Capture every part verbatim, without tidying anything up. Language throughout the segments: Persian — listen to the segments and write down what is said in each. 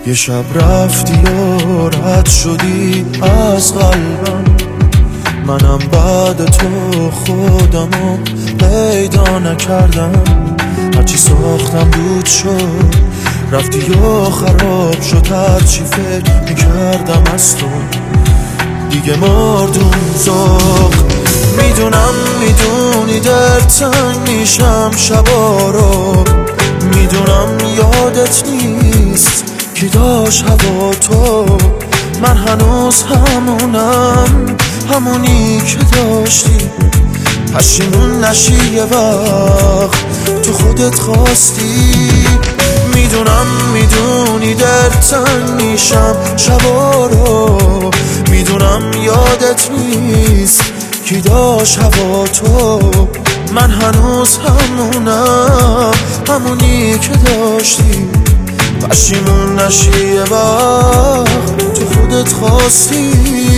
یه شب رفتی و رد شدی از قلبم، منم بعد تو خودمو پیدا نکردم. هرچی ساختم دود شد، رفتی و خراب شد هرچی فکر میکردم از تو. دیگه مردم زاغ، میدونم میدونی در تنگ میشم شبا رو، میدونم یادت نیست کی داشت هوا تو. من هنوز همونم، همونی که داشتی. پشیمون نشی یه وقت تو خودت خواستی. میدونم میدونی در تنگ میشم شبا رو، میدونم یادت نیست کی داشت هوا تو. من هنوز همونم، همونی که داشتی. پشیمون نشی یه وقت تو خودت خواستی.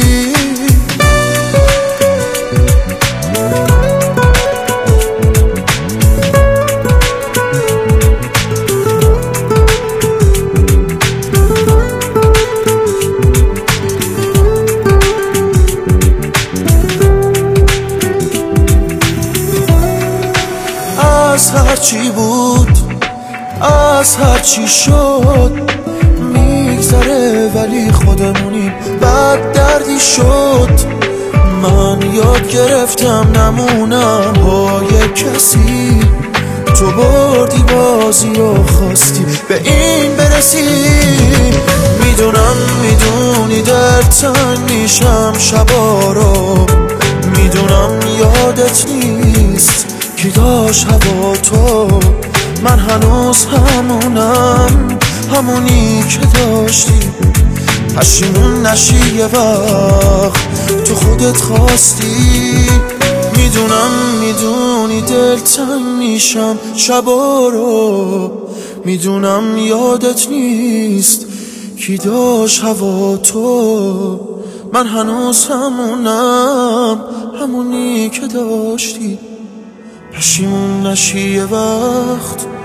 از هرچی بود، از هرچی شد میگذره، ولی خودمونیم بد دردی شد. من یاد گرفتم نمونم با یک کسی، تو بردی بازی و خواستی به این برسی. میدونم میدونی در تنگ میشم شبا رو، میدونم یادت نیست کی داشت هوا تو. من هنوز همونم، همونی که داشتی. پشیمون نشی یه وقت تو خودت خواستی. میدونم میدونی دل تنگ میشم شبا رو، میدونم یادت نیست کی داشت هوا تو. من هنوز همونم، همونی که داشتی. پشیمون نشی یه وقت